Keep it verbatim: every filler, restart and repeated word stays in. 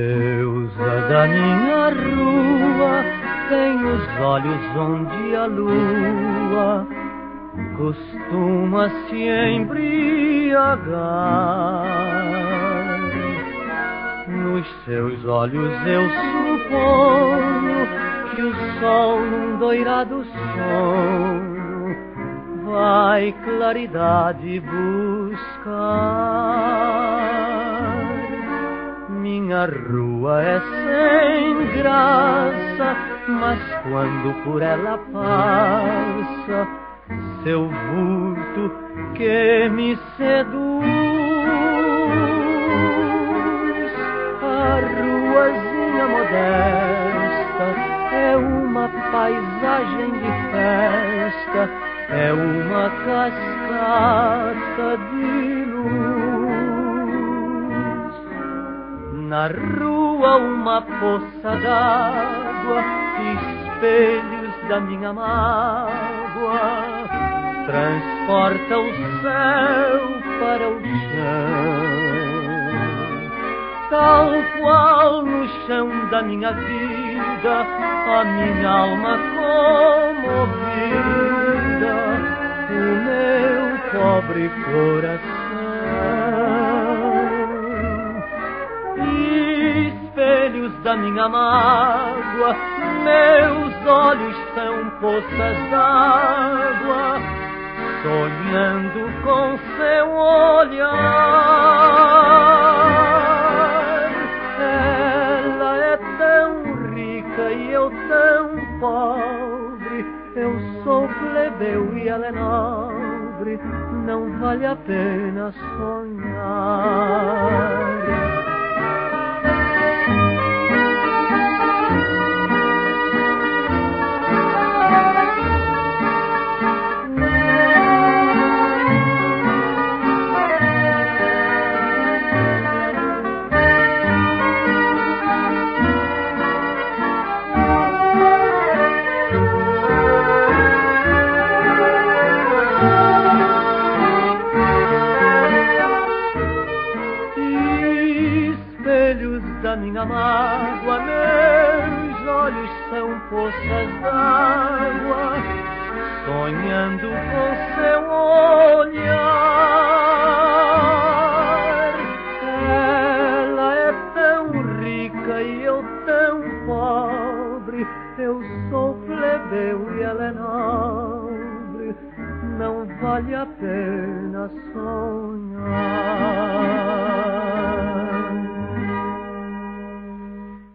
deusa da minha rua tem os olhos onde a lua costuma se embriagar. Nos seus olhos eu suponho que o sol num doirado sonho vai claridade buscar. Minha rua é sem graça, mas quando por ela passa, seu vulto que me seduz. A ruazinha modesta é uma paisagem de festa, é uma cascata de luz. Na rua uma poça d'água, espelhos da minha mágoa, transporta o céu para o chão. Tal qual no chão da minha vida, a minha alma comovida, o meu pobre coração. Espelhos da minha mágoa, meus olhos são poças d'água, sonhando com seu olhar. Ela é tão rica e eu tão pobre, eu sou plebeu e ela é nobre, não vale a pena sonhar. Da minha mágoa, meus olhos são poças d'água, sonhando com seu olhar. Ela é tão rica e eu tão pobre, eu sou plebeu e ela é nobre, não vale a pena sonhar.